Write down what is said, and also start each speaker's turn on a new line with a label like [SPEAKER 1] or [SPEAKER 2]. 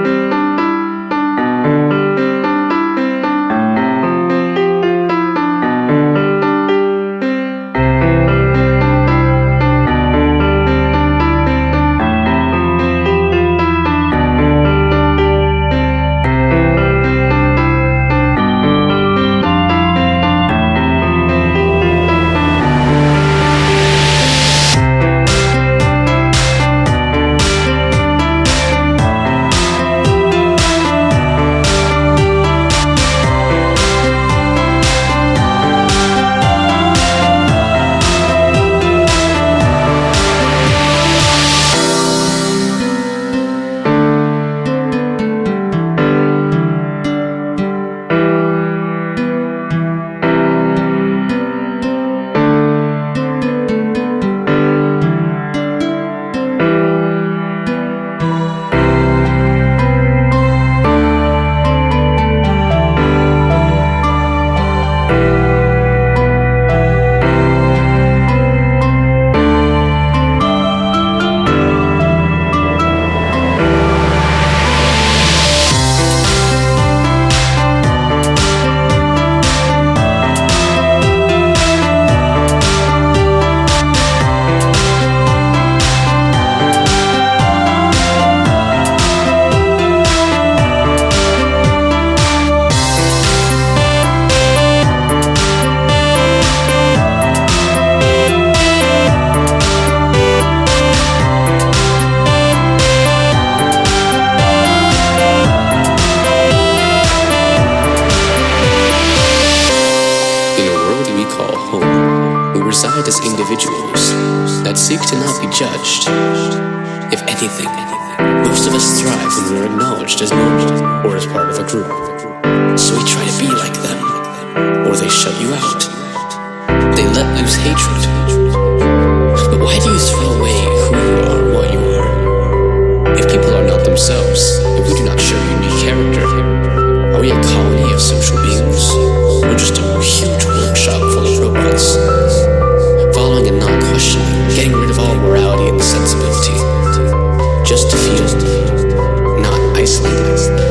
[SPEAKER 1] Reside as individuals that seek to not be judged. If anything, most of us thrive when we're acknowledged as normal or as part of a group. So we try to be like them, or they shut you out. They let loose hatred. But why do you throw away who you are and what you are? If people are not themselves, if we do not show unique character, are we a colony of social beings, or just a huge workshop full of robots? Following and not questioning, getting rid of all morality and sensibility, just to feel not isolated.